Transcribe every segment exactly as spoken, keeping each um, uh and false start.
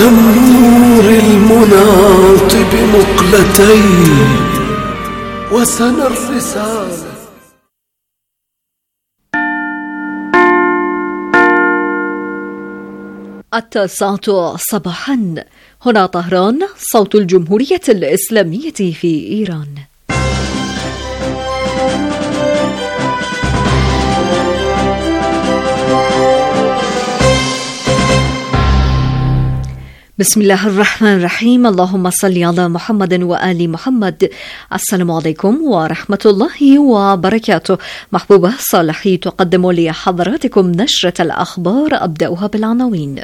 النور المناط بمقلتيه وسنى الرسالة. التاسعة صباحا، هنا طهران، صوت الجمهورية الإسلامية في إيران. بسم الله الرحمن الرحيم. اللهم صل على محمد وآل محمد. السلام عليكم ورحمة الله وبركاته. محبوبة صالحي تقدم لحضراتكم نشرة الأخبار، أبدأها بالعناوين.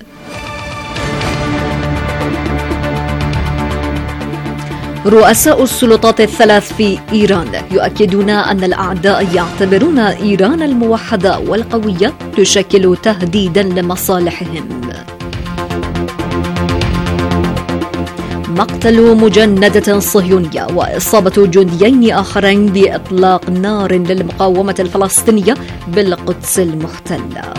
رؤساء السلطات الثلاث في إيران يؤكدون أن الأعداء يعتبرون إيران الموحدة والقوية تشكل تهديدا لمصالحهم. مقتل مجندة صهيونية وإصابة جنديين آخرين بإطلاق نار للمقاومة الفلسطينية بالقدس المحتلة.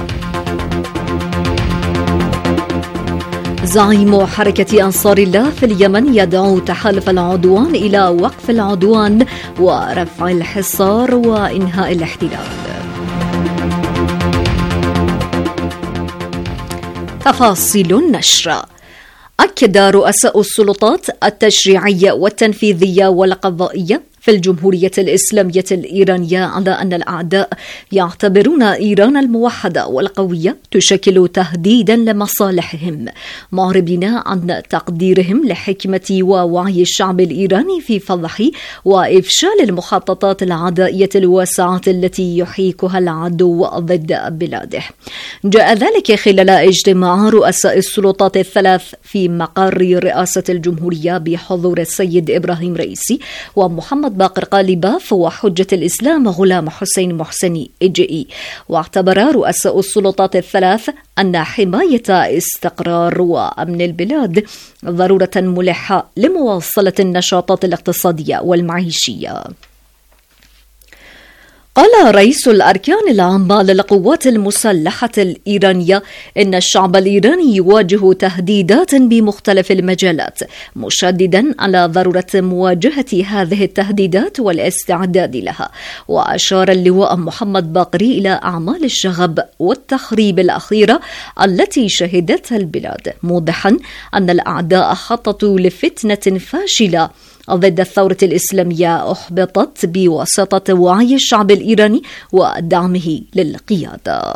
زعيم حركة أنصار الله في اليمن يدعو تحالف العدوان إلى وقف العدوان ورفع الحصار وإنهاء الاحتلال. تفاصيل النشر. أكد رؤساء السلطات التشريعية والتنفيذية والقضائية في الجمهورية الإسلامية الإيرانية على أن الأعداء يعتبرون إيران الموحدة والقوية تشكل تهديدا لمصالحهم، معربين عن تقديرهم لحكمة ووعي الشعب الإيراني في فضح وإفشال المخططات العدائية الواسعة التي يحيكها العدو ضد بلاده. جاء ذلك خلال اجتماع رؤساء السلطات الثلاث في مقر رئاسة الجمهورية بحضور السيد إبراهيم رئيسي ومحمد باقر قالباف وحجة الإسلام غلام حسين محسني إجئي. واعتبر رؤساء السلطات الثلاث أن حماية استقرار وأمن البلاد ضرورة ملحة لمواصلة النشاطات الاقتصادية والمعيشية. قال رئيس الأركان العامة للقوات المسلحة الإيرانية إن الشعب الإيراني يواجه تهديدات بمختلف المجالات، مشددا على ضرورة مواجهة هذه التهديدات والاستعداد لها. وأشار اللواء محمد باقري إلى أعمال الشغب والتخريب الأخيرة التي شهدتها البلاد، موضحا أن الأعداء خططوا لفتنة فاشلة ضد الثورة الإسلامية أحبطت بواسطة وعي الشعب الإيراني ودعمه للقيادة.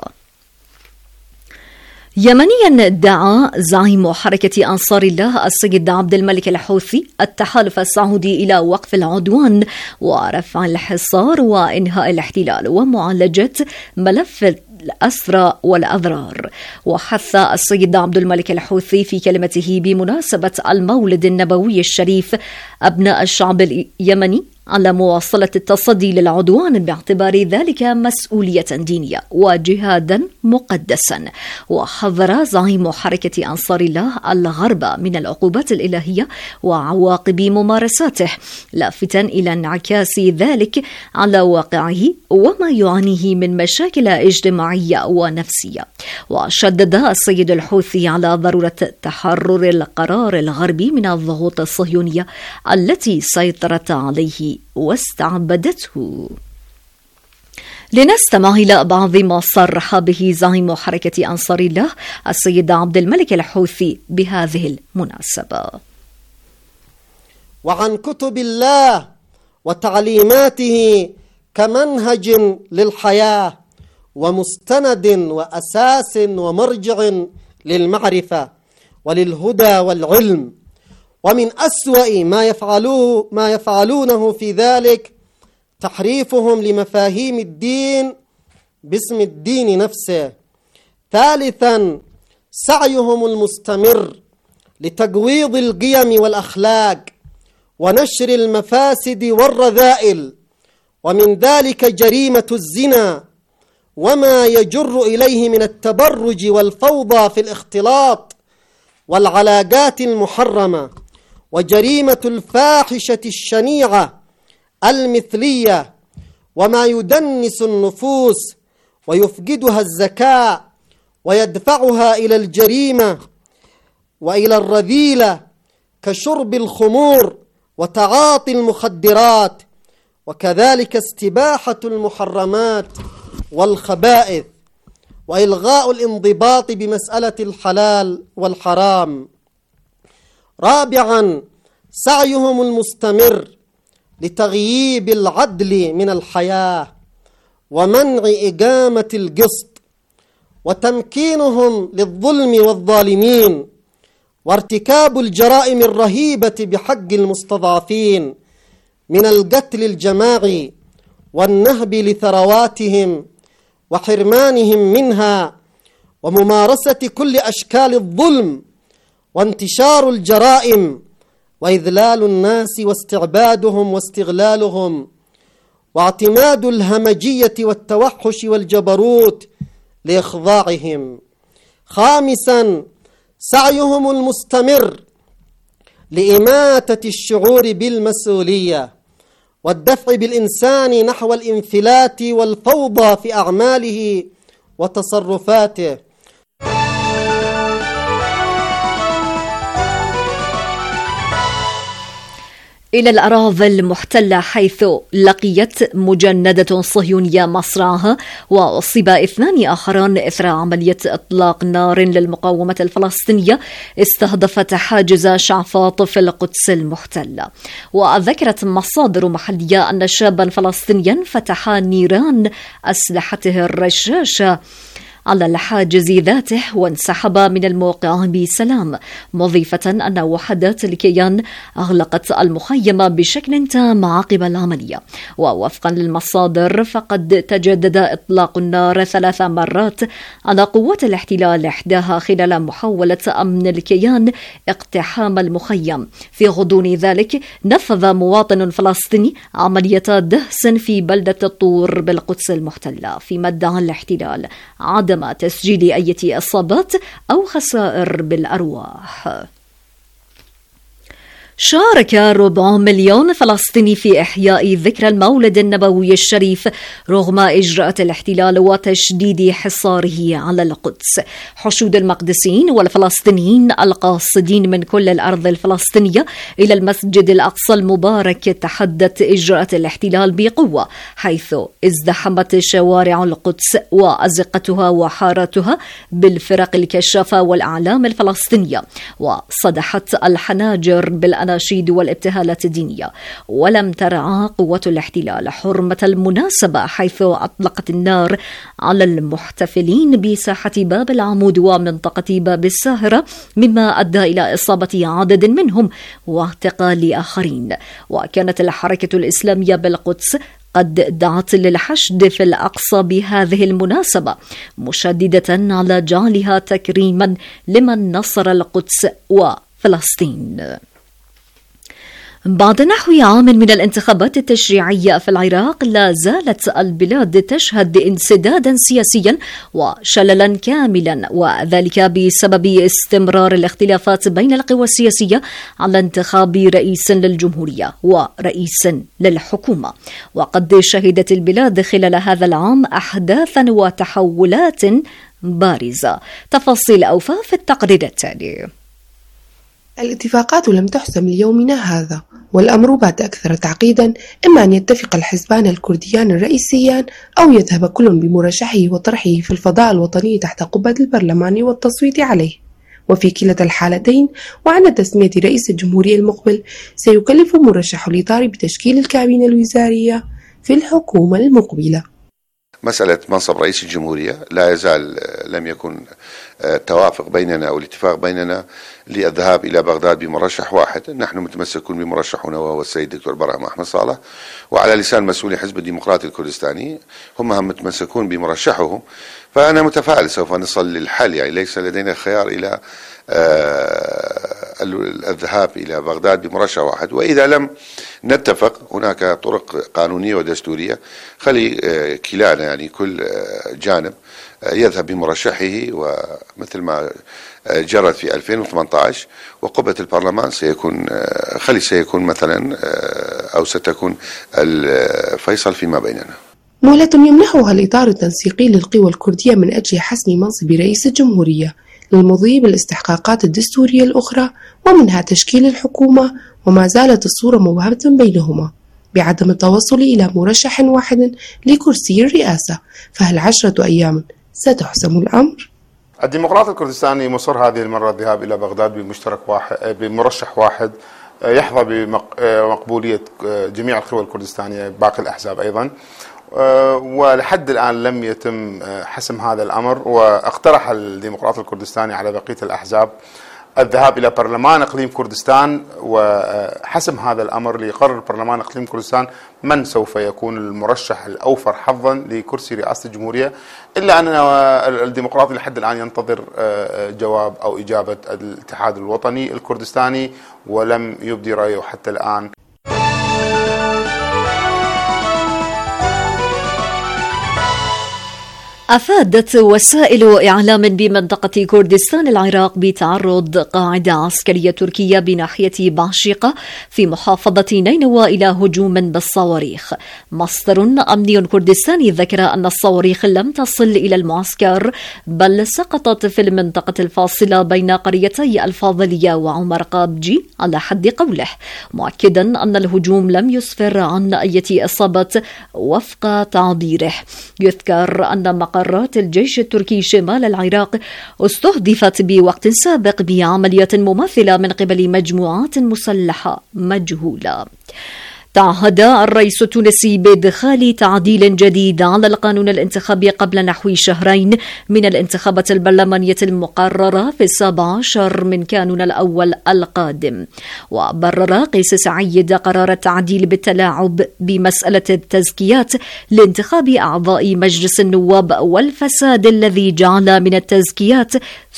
يمنيا دعا زعيم حركة أنصار الله السيد عبد الملك الحوثي التحالف السعودي إلى وقف العدوان ورفع الحصار وإنهاء الاحتلال ومعالجة ملف الأسرى والأضرار. وحث السيد عبد الملك الحوثي في كلمته بمناسبة المولد النبوي الشريف أبناء الشعب اليمني على مواصلة التصدي للعدوان باعتبار ذلك مسؤولية دينية وجهادا مقدسا. وحذر زعيم حركة أنصار الله الغرب من العقوبات الإلهية وعواقب ممارساته، لافتا إلى انعكاس ذلك على واقعه وما يعانيه من مشاكل اجتماعية ونفسية. وشدد السيد الحوثي على ضرورة تحرر القرار الغربي من الضغوط الصهيونية التي سيطرت عليه واستعبدته. لنستمع إلى بعض ما صرح به زعيم حركة أنصار الله السيد عبد الملك الحوثي بهذه المناسبة. وعن كتب الله وتعليماته كمنهج للحياة ومستند وأساس ومرجع للمعرفة وللهدى والعلم. ومن أسوأ ما يفعلوه ما يفعلونه في ذلك تحريفهم لمفاهيم الدين باسم الدين نفسه. ثالثا، سعيهم المستمر لتجويض القيم والأخلاق ونشر المفاسد والرذائل، ومن ذلك جريمة الزنا وما يجر إليه من التبرج والفوضى في الاختلاط والعلاقات المحرمة، وجريمة الفاحشة الشنيعة المثلية، وما يدنس النفوس ويفقدها الذكاء ويدفعها إلى الجريمة وإلى الرذيلة كشرب الخمور وتعاطي المخدرات، وكذلك استباحة المحرمات والخبائث، وإلغاء الانضباط بمسألة الحلال والحرام. رابعا، سعيهم المستمر لتغييب العدل من الحياة ومنع إقامة القسط، وتمكينهم للظلم والظالمين، وارتكاب الجرائم الرهيبة بحق المستضعفين من القتل الجماعي والنهب لثرواتهم وحرمانهم منها، وممارسة كل أشكال الظلم وانتشار الجرائم وإذلال الناس واستعبادهم واستغلالهم، واعتماد الهمجية والتوحش والجبروت لإخضاعهم. خامسا، سعيهم المستمر لإماتة الشعور بالمسؤولية والدفع بالإنسان نحو الانفلات والفوضى في أعماله وتصرفاته. إلى الأراضي المحتلة، حيث لقيت مجندة صهيونية مصرعها وأصيب اثنان آخران إثر عملية إطلاق نار للمقاومة الفلسطينية استهدفت حاجز شعفاط في القدس المحتلة. وذكرت مصادر محلية أن شابا فلسطينيا فتح نيران أسلحته الرشاشة على الحاجز ذاته وانسحب من الموقع بسلام، مضيفة أن وحدات الكيان أغلقت المخيم بشكل تام عقب العملية. ووفقا للمصادر فقد تجدد إطلاق النار ثلاث مرات على قوات الاحتلال، إحداها خلال محاولة أمن الكيان اقتحام المخيم. في غضون ذلك نفذ مواطن فلسطيني عملية دهس في بلدة الطور بالقدس المحتلة، فيما ادعى الاحتلال عدم تسجيل أي إصابات أو خسائر بالأرواح. شارك ربع مليون فلسطيني في إحياء ذكرى المولد النبوي الشريف رغم إجراءات الاحتلال وتشديد حصاره على القدس. حشود المقدسيين والفلسطينيين القاصدين من كل الأرض الفلسطينية إلى المسجد الأقصى المبارك تحدت إجراءات الاحتلال بقوة، حيث ازدحمت شوارع القدس وأزقتها وحارتها بالفرق الكشافة والأعلام الفلسطينية، وصدحت الحناجر بالأناشيد والابتهالات الدينية. ولم ترعى قوة الاحتلال حرمة المناسبة، حيث أطلقت النار على المحتفلين بساحة باب العمود ومنطقة باب الساهرة، مما أدى إلى إصابة عدد منهم واعتقال آخرين. وكانت الحركة الإسلامية بالقدس قد دعت للحشد في الأقصى بهذه المناسبة، مشددة على جعلها تكريما لمن نصر القدس وفلسطين. بعد نحو عام من الانتخابات التشريعية في العراق، لا زالت البلاد تشهد انسدادا سياسيا وشللا كاملا، وذلك بسبب استمرار الاختلافات بين القوى السياسية على انتخاب رئيس للجمهورية ورئيس للحكومة. وقد شهدت البلاد خلال هذا العام أحداثا وتحولات بارزة. تفاصيل أوفى في التقرير التالي. الاتفاقات لم تحسم ليومنا هذا، والأمر بات أكثر تعقيدا، إما أن يتفق الحزبان الكرديان الرئيسيان أو يذهب كل بمرشحه وطرحه في الفضاء الوطني تحت قبة البرلمان والتصويت عليه. وفي كلتا الحالتين وعند تسمية رئيس الجمهورية المقبل سيكلف مرشح الإطار بتشكيل الكابينة الوزارية في الحكومة المقبلة. مسألة منصب رئيس الجمهورية لا يزال لم يكن توافق بيننا أو الاتفاق بيننا للذهاب إلى بغداد بمرشح واحد. نحن متمسكون بمرشحنا وهو السيد دكتور برهام أحمد صالح، وعلى لسان مسؤولي حزب الديمقراطي الكردستاني هم هم متمسكون بمرشحهم. فأنا متفائل سوف نصل للحل، يعني ليس لدينا خيار إلى الذهاب إلى بغداد بمرشح واحد. وإذا لم نتفق هناك طرق قانونية ودستورية، خلي كلانا يعني كل جانب يذهب بمرشحه، ومثل ما جرت في ألفين وثمانية عشر وقبة البرلمان سيكون خلي سيكون مثلا أو ستكون الفيصل فيما بيننا. مهلة يمنحها الإطار التنسيقي للقوى الكردية من أجل حسم منصب رئيس الجمهورية، للمضي بالاستحقاقات الدستورية الأخرى ومنها تشكيل الحكومة، وما زالت الصورة مبهمة بينهما بعدم التوصل إلى مرشح واحد لكرسي الرئاسة. فهل عشرة أيام ستحسم الأمر؟ الديمقراطي الكردستاني مصر هذه المرة الذهاب إلى بغداد بمشترك واحد بمرشح واحد يحظى بمقبولية جميع القوى الكردستانية، باقي الأحزاب أيضا، ولحد الآن لم يتم حسم هذا الأمر. واقترح الديمقراطي الكردستاني على بقية الأحزاب الذهاب إلى برلمان إقليم كردستان وحسم هذا الأمر ليقرر برلمان إقليم كردستان من سوف يكون المرشح الأوفر حظا لكرسي رئاسة الجمهورية، إلا أن الديمقراطي لحد الآن ينتظر جواب أو إجابة الاتحاد الوطني الكردستاني ولم يبدي رأيه حتى الآن. أفادت وسائل إعلام بمنطقة كردستان العراق بتعرض قاعدة عسكرية تركية بناحية بعشقة في محافظة نينوى إلى هجوم بالصواريخ. مصدر أمني كردستاني ذكر أن الصواريخ لم تصل إلى المعسكر بل سقطت في المنطقة الفاصلة بين قريتي الفاضلية وعمر قابجي على حد قوله، مؤكدا أن الهجوم لم يسفر عن أي إصابة وفق تعبيره. يذكر أن مقرات الجيش التركي شمال العراق استهدفت بوقت سابق بعملية مماثلة من قبل مجموعات مسلحة مجهولة. تعهد الرئيس التونسي بإدخال تعديل جديد على القانون الانتخابي قبل نحو شهرين من الانتخابات البرلمانية المقررة في السابع عشر من كانون الأول القادم. وبرر قيس سعيد قرار التعديل بالتلاعب بمسألة التزكيات لانتخاب أعضاء مجلس النواب والفساد الذي جعل من التزكيات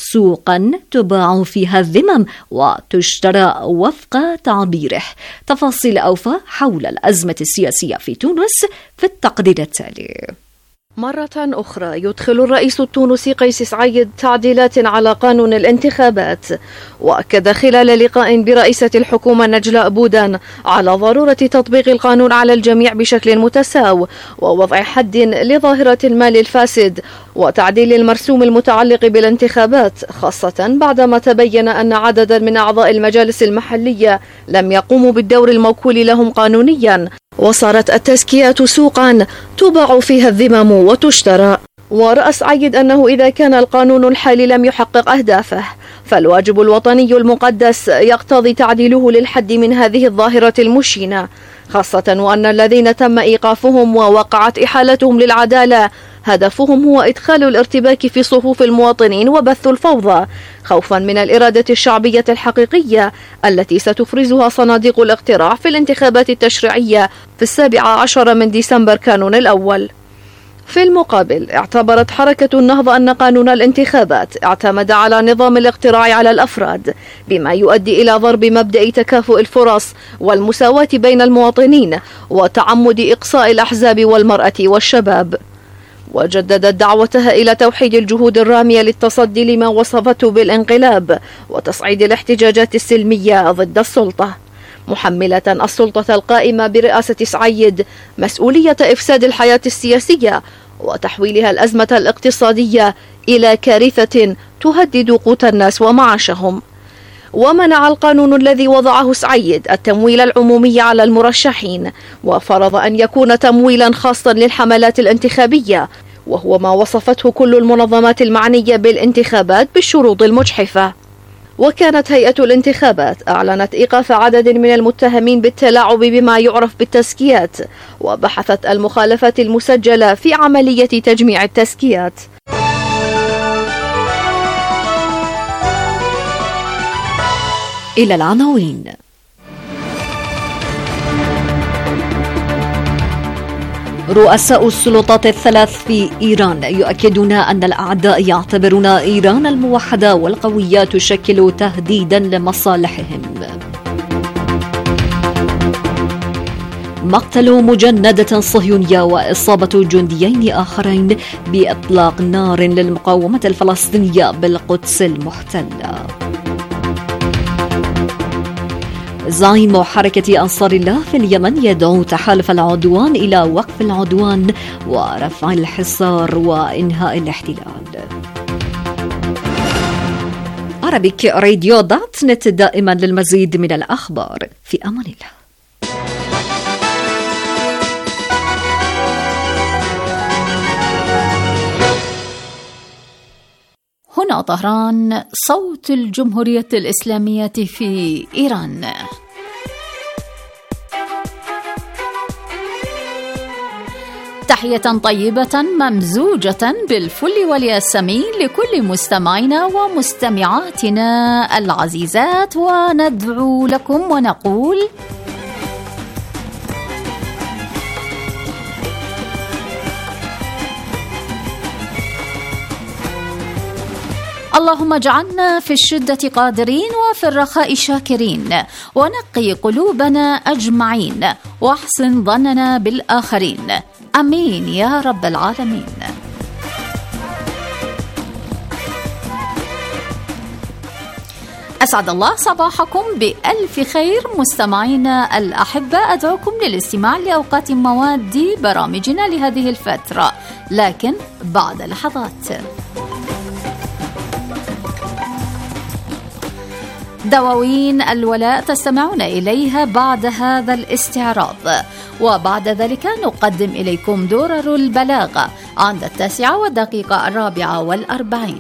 سوقا تباع فيها الذمم وتشترى وفق تعبيره. تفاصيل أوفى حول الأزمة السياسية في تونس في التقرير التالي. مرة أخرى يدخل الرئيس التونسي قيس سعيد تعديلات على قانون الانتخابات، وأكد خلال لقاء برئيسة الحكومة نجلاء بودان على ضرورة تطبيق القانون على الجميع بشكل متساو ووضع حد لظاهرة المال الفاسد وتعديل المرسوم المتعلق بالانتخابات، خاصة بعدما تبين أن عددا من أعضاء المجالس المحلية لم يقوموا بالدور الموكول لهم قانونيا، وصارت التزكيات سوقا تباع فيها الذمم وتشترى. ورأى سعيد أنه إذا كان القانون الحالي لم يحقق أهدافه فالواجب الوطني المقدس يقتضي تعديله للحد من هذه الظاهرة المشينة، خاصة وأن الذين تم إيقافهم ووقعت إحالتهم للعدالة هدفهم هو إدخال الارتباك في صفوف المواطنين وبث الفوضى خوفا من الإرادة الشعبية الحقيقية التي ستفرزها صناديق الاقتراع في الانتخابات التشريعية في السابع عشر من ديسمبر كانون الأول. في المقابل اعتبرت حركة النهضة أن قانون الانتخابات اعتمد على نظام الاقتراع على الأفراد بما يؤدي إلى ضرب مبدأ تكافؤ الفرص والمساواة بين المواطنين وتعمد إقصاء الأحزاب والمرأة والشباب. وجددت دعوتها إلى توحيد الجهود الرامية للتصدي لما وصفته بالانقلاب وتصعيد الاحتجاجات السلمية ضد السلطة، محملة السلطة القائمة برئاسة سعيد مسؤولية إفساد الحياة السياسية وتحويلها الأزمة الاقتصادية إلى كارثة تهدد قوت الناس ومعاشهم. ومنع القانون الذي وضعه سعيد التمويل العمومي على المرشحين، وفرض أن يكون تمويلا خاصا للحملات الانتخابية، وهو ما وصفته كل المنظمات المعنية بالانتخابات بالشروط المجحفة. وكانت هيئة الانتخابات أعلنت إيقاف عدد من المتهمين بالتلاعب بما يعرف بالتزكيات، وبحثت المخالفات المسجلة في عملية تجميع التزكيات. إلى العناوين. رؤساء السلطات الثلاث في إيران يؤكدون أن الأعداء يعتبرون إيران الموحدة والقوية تشكل تهديدا لمصالحهم. مقتل مجندة صهيونية وإصابة جنديين آخرين بإطلاق نار للمقاومة الفلسطينية بالقدس المحتلة. زعيم حركة أنصار الله في اليمن يدعو تحالف العدوان إلى وقف العدوان ورفع الحصار وإنهاء الاحتلال. Arabic Radio دوت نت دائما للمزيد من الأخبار. في أمان الله. هنا طهران، صوت الجمهورية الإسلامية في إيران. تحية طيبة ممزوجة بالفل والياسمين لكل مستمعينا ومستمعاتنا العزيزات، وندعو لكم ونقول اللهم اجعلنا في الشدة قادرين وفي الرخاء شاكرين، ونقي قلوبنا أجمعين، واحسن ظننا بالآخرين، آمين يا رب العالمين. أسعد الله صباحكم بألف خير مستمعينا الأحبة، أدعوكم للاستماع لأوقات مواد برامجنا لهذه الفترة، لكن بعد لحظات. دواوين الولاء تستمعون إليها بعد هذا الاستعراض، وبعد ذلك نقدم إليكم درر البلاغة عند التاسعة والدقيقة الرابعة والأربعين.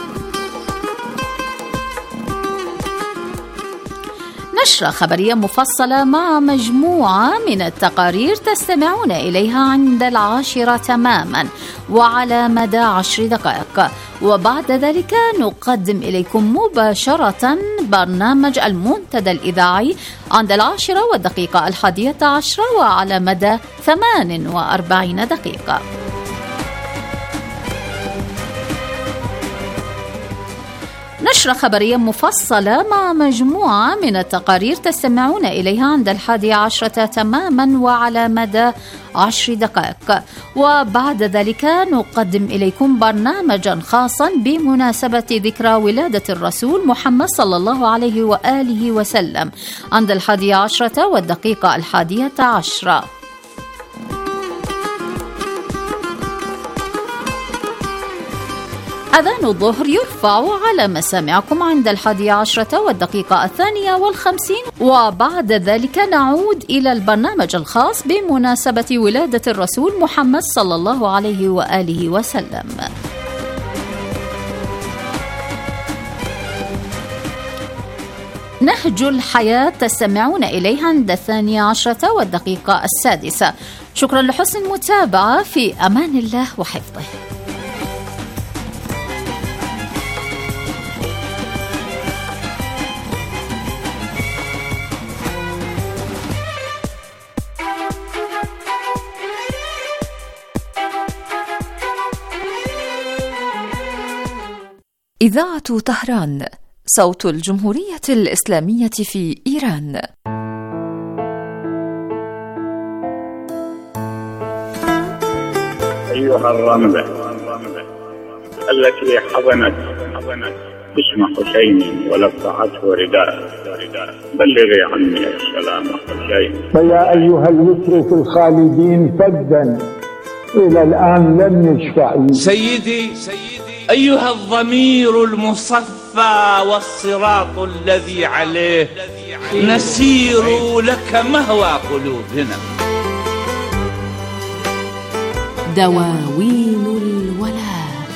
نشرة خبرية مفصلة مع مجموعة من التقارير تستمعون إليها عند العاشرة تماما وعلى مدى عشر دقائق، وبعد ذلك نقدم إليكم مباشرة برنامج المنتدى الإذاعي عند العاشرة والدقيقة الحادية عشرة وعلى مدى ثمان وأربعين دقيقة. نشرة خبرية مفصلة مع مجموعة من التقارير تستمعون إليها عند الحادية عشرة تماما وعلى مدى عشر دقائق، وبعد ذلك نقدم إليكم برنامجا خاصا بمناسبة ذكرى ولادة الرسول محمد صلى الله عليه وآله وسلم عند الحادية عشرة والدقيقة الحادية عشرة. أذان الظهر يرفع على مسامعكم عند الحادية عشرة والدقيقة الثانية والخمسين، وبعد ذلك نعود إلى البرنامج الخاص بمناسبة ولادة الرسول محمد صلى الله عليه وآله وسلم. نهج الحياة تستمعون إليها عند الثانية عشرة والدقيقة السادسة. شكرا لحسن المتابعة، في أمان الله وحفظه. إذاعة طهران، صوت الجمهورية الإسلامية في إيران. أيها الرملة التي حضنت اسم حسين ولفعته رداء، بلغي عني السلام حسين. فيا أيها اليسر في الخالدين فدا إلى الآن لم يشفع. سيدي أيها الضمير المصفى والصراط الذي عليه نسير لك مهوى قلوبنا. دواوين الولاء.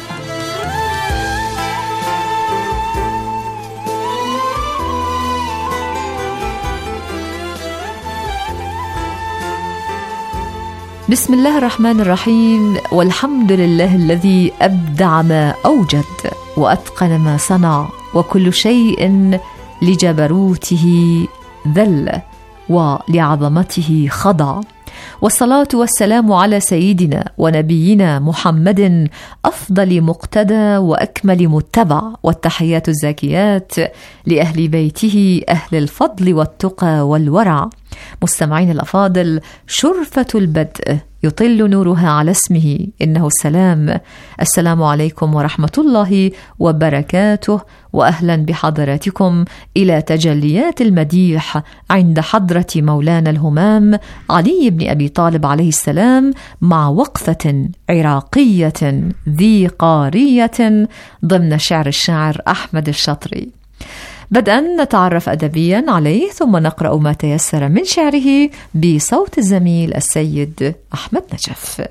بسم الله الرحمن الرحيم، والحمد لله الذي أبدع ما أوجد وأتقن ما صنع، وكل شيء لجبروته ذل ولعظمته خضع. والصلاة والسلام على سيدنا ونبينا محمد أفضل مقتدى وأكمل متبع، والتحيات الزاكيات لأهل بيته أهل الفضل والتقى والورع. مستمعين الأفاضل، شرفة البدء يطل نورها على اسمه، إنه السلام. السلام عليكم ورحمة الله وبركاته، وأهلا بحضراتكم إلى تجليات المديح عند حضرة مولانا الهمام علي بن أبي طالب عليه السلام، مع وقفة عراقية ذي قارية ضمن شعر الشاعر أحمد الشطري. بدءا نتعرف أدبيا عليه ثم نقرأ ما تيسر من شعره بصوت الزميل السيد أحمد نجف.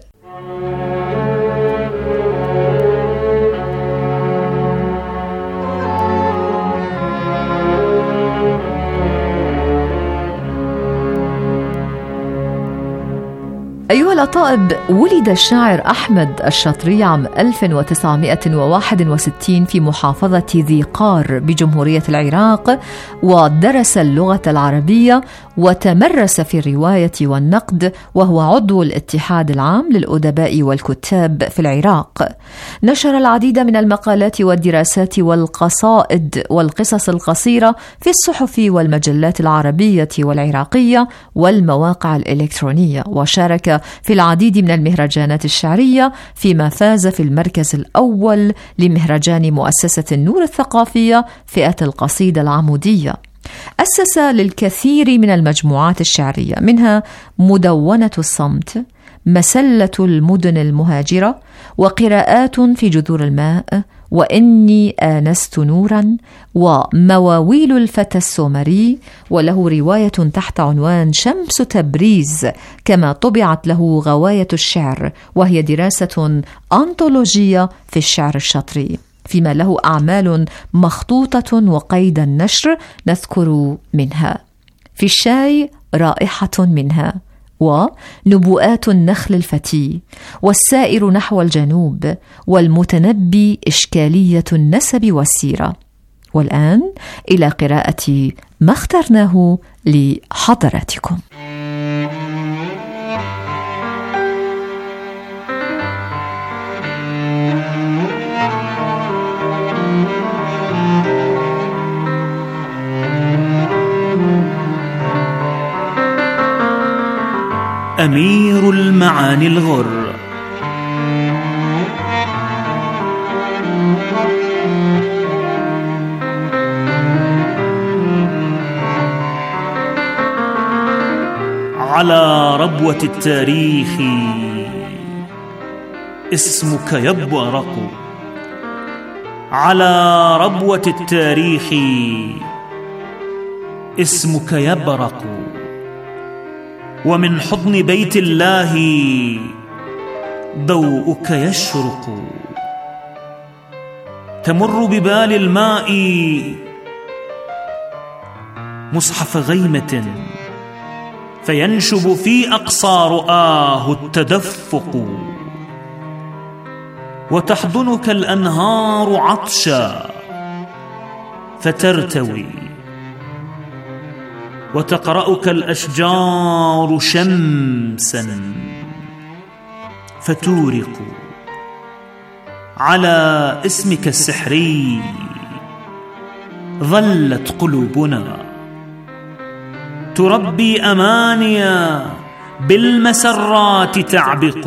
أيها الأطائب، ولد الشاعر أحمد الشاطري عام ألف وتسعمائة وواحد وستين في محافظة ذي قار بجمهورية العراق، ودرس اللغة العربية وتمرس في الرواية والنقد، وهو عضو الاتحاد العام للأدباء والكتاب في العراق. نشر العديد من المقالات والدراسات والقصائد والقصص القصيرة في الصحف والمجلات العربية والعراقية والمواقع الإلكترونية، وشارك في العديد من المهرجانات الشعرية، فيما فاز في المركز الأول لمهرجان مؤسسة النور الثقافية فئة القصيدة العمودية. أسس للكثير من المجموعات الشعرية، منها مدونة الصمت، مسلة المدن المهاجرة، وقراءات في جذور الماء، وإني آنست نورا، ومواويل الفتى السومري، وله رواية تحت عنوان شمس تبريز، كما طبعت له غواية الشعر، وهي دراسة أنطولوجية في الشعر الشطري، فيما له أعمال مخطوطة وقيد النشر نذكر منها: في الشاي رائحة منها، ونبوءات النخل الفتي، والسائر نحو الجنوب، والمتنبي إشكالية النسب والسيرة. والآن إلى قراءة ما اخترناه لحضراتكم. أمير المعاني الغر. على ربوة التاريخ اسمك يبرق، على ربوة التاريخ اسمك يبرق، ومن حضن بيت الله ضوءك يشرق. تمر ببال الماء مصحف غيمة، فينشب في أقصى رؤاه التدفق، وتحضنك الأنهار عطشا فترتوي، وتقرأك الأشجار شمسا فتورق. على اسمك السحري ظلت قلوبنا تربي أمانيا بالمسرات تعبق،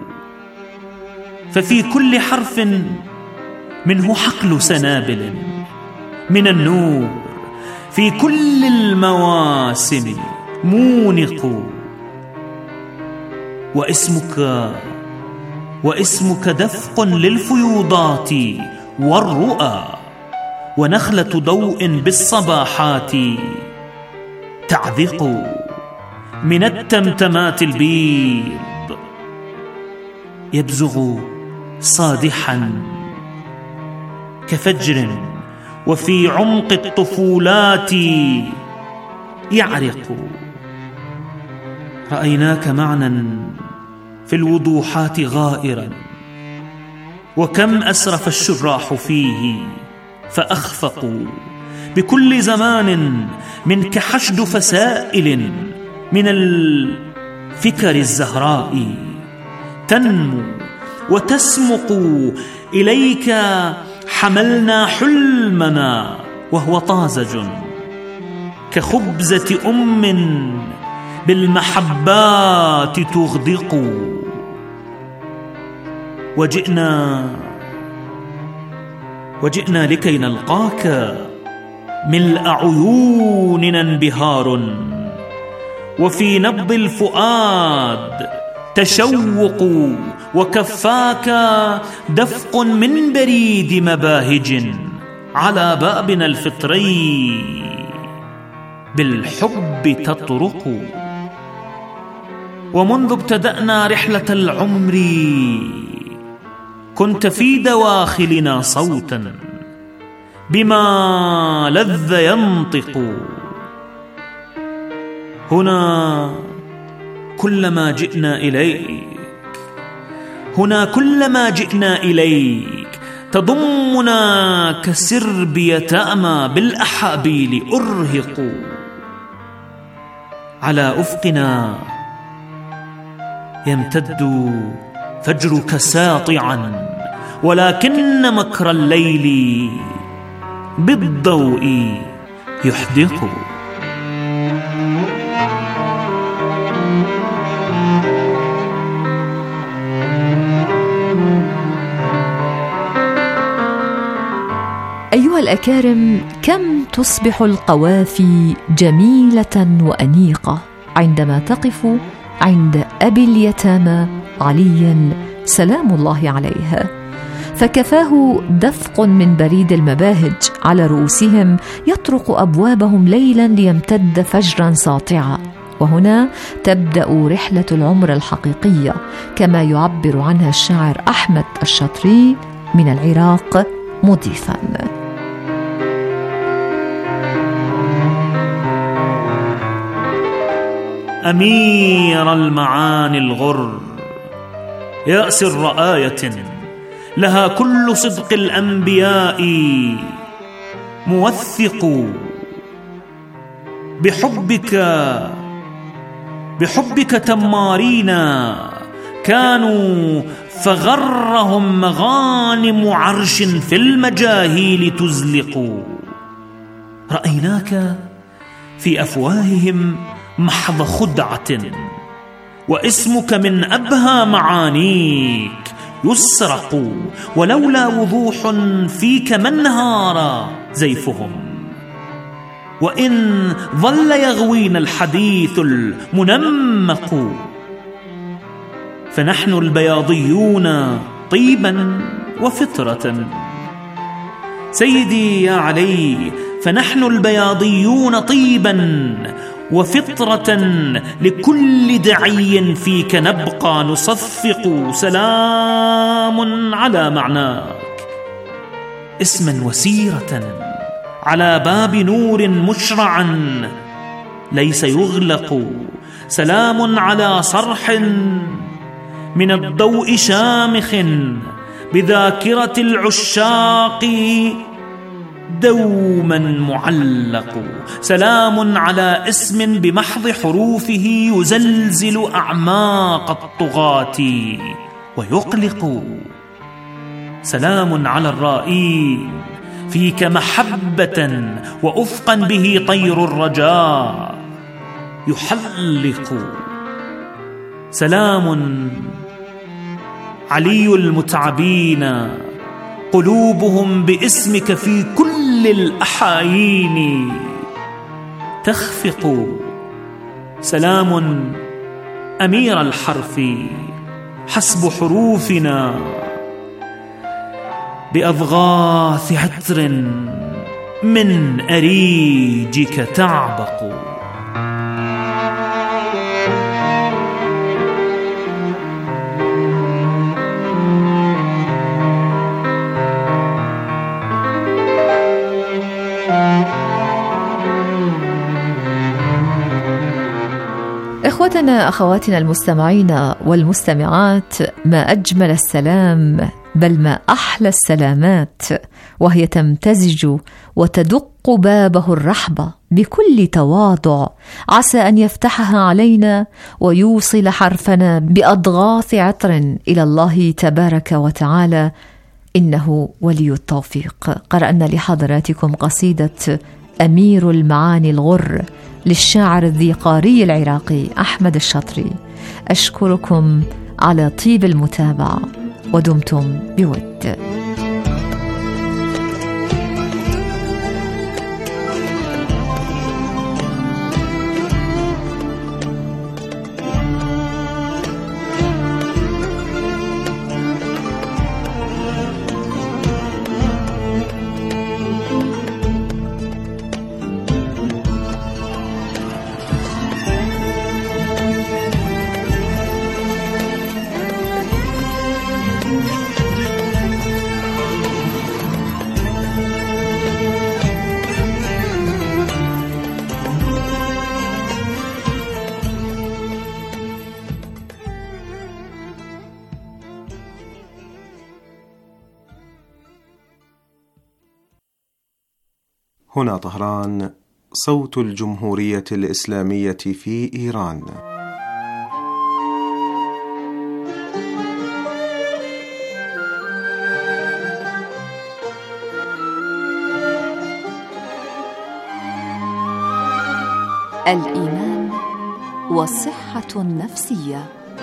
ففي كل حرف منه حقل سنابل من النور، في كل المواسم مونق. واسمك واسمك دفق للفيوضات والرؤى، ونخلة ضوء بالصباحات تعذق من التمتمات البيض، يبزغ صادحا كفجر، وفي عمق الطفولات يعرق. رأيناك معنا في الوضوحات غائرا، وكم أسرف الشراح فيه فأخفقوا. بكل زمان منك حشد فسائل من الفكر الزهراء تنمو وتسمق إليك. حملنا حلمنا وهو طازج كخبزة أم بالمحبات تغدق. وجئنا وجئنا لكي نلقاك ملء عيوننا انبهار، وفي نبض الفؤاد تشوق، وكفاك دفق من بريد مباهج على بابنا الفطري بالحب تطرق. ومنذ ابتدأنا رحلة العمر كنت في دواخلنا صوتا بما لذ ينطق. هنا كلما جئنا إليك هنا كلما جئنا إليك تضمنا كسرب يتأمى بالأحابيل أرهق. على أفقنا يمتد فجرك ساطعا، ولكن مكر الليل بالضوء يحدق. أيها الأكارم، كم تصبح القوافي جميلة وأنيقة عندما تقف عند أبي اليتامى علي سلام الله عليه، فكفاه دفق من بريد المباهج على رؤوسهم يطرق أبوابهم ليلا ليمتد فجرا ساطعا. وهنا تبدأ رحلة العمر الحقيقية كما يعبر عنها الشاعر أحمد الشاطري من العراق مضيفا: أمير المعاني الغر، يا سر آية لها كل صدق الأنبياء موثق. بحبك بحبك تمارين كانوا فغرهم مغانم عرش في المجاهيل تزلق. رأيناك في أفواههم محض خدعة، واسمك من أبهى معانيك يسرق. ولولا وضوح فيك ما انهار زيفهم، وإن ظل يغوينا الحديث المنمق. فنحن البياضيون طيبا وفطرة، سيدي يا علي، فنحن البياضيون طيبا وفطرة، لكل دعي فيك نبقى نصفق. سلام على معناك اسما وسيرة، على باب نور مشرعا ليس يغلق. سلام على صرح من الضوء شامخ، بذاكرة العشاق دوما معلق. سلام على اسم بمحض حروفه يزلزل أعماق الطغاة ويقلق. سلام على الرائين فيك محبة، وأفقا به طير الرجاء يحلق. سلام علي المتعبين قلوبهم باسمك في كل الأحايين تخفق. سلام أمير الحرف حسب حروفنا بأضغاث عطر من أريجك تعبق. إخوتنا أخواتنا المستمعين والمستمعات، ما أجمل السلام، بل ما أحلى السلامات، وهي تمتزج وتدق بابه الرحبة بكل تواضع، عسى أن يفتحها علينا ويوصل حرفنا بأضغاث عطر إلى الله تبارك وتعالى، إنه ولي التوفيق. قرأنا لحضراتكم قصيدة أمير المعاني الغر للشاعر الذيقاري العراقي أحمد الشاطري. أشكركم على طيب المتابعة، ودمتم بود. هنا طهران، صوت الجمهورية الإسلامية في إيران. الإيمان والصحة النفسية.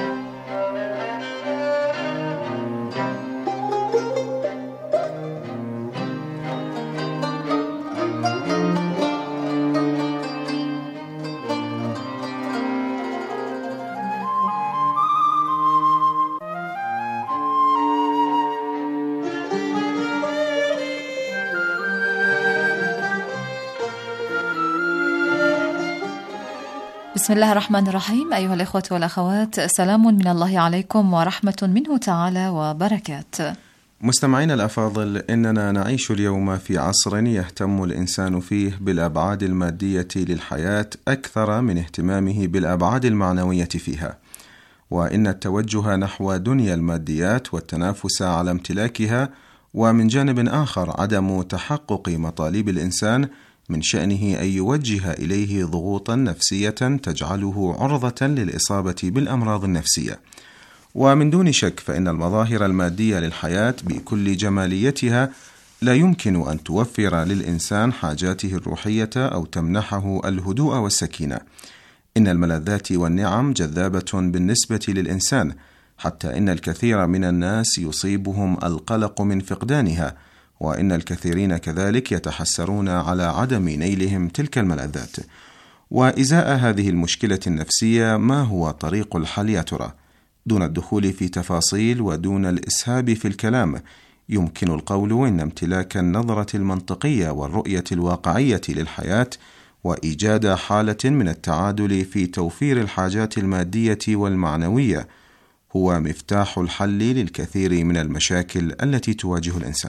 بسم الله الرحمن الرحيم. أيها الإخوة والأخوات، سلام من الله عليكم ورحمة منه تعالى وبركاته. مستمعين الأفاضل، إننا نعيش اليوم في عصر يهتم الإنسان فيه بالأبعاد المادية للحياة أكثر من اهتمامه بالأبعاد المعنوية فيها، وإن التوجه نحو دنيا الماديات والتنافس على امتلاكها، ومن جانب آخر عدم تحقق مطالب الإنسان، من شأنه أن يوجه إليه ضغوطا نفسية تجعله عرضة للإصابة بالأمراض النفسية. ومن دون شك فإن المظاهر المادية للحياة بكل جماليتها لا يمكن أن توفر للإنسان حاجاته الروحية أو تمنحه الهدوء والسكينة. إن الملذات والنعم جذابة بالنسبة للإنسان، حتى إن الكثير من الناس يصيبهم القلق من فقدانها، وإن الكثيرين كذلك يتحسرون على عدم نيلهم تلك الملذات. وإزاء هذه المشكلة النفسية، ما هو طريق الحل يا ترى؟ دون الدخول في تفاصيل ودون الإسهاب في الكلام، يمكن القول إن امتلاك النظرة المنطقية والرؤية الواقعية للحياة وإيجاد حالة من التعادل في توفير الحاجات المادية والمعنوية هو مفتاح الحل للكثير من المشاكل التي تواجه الإنسان.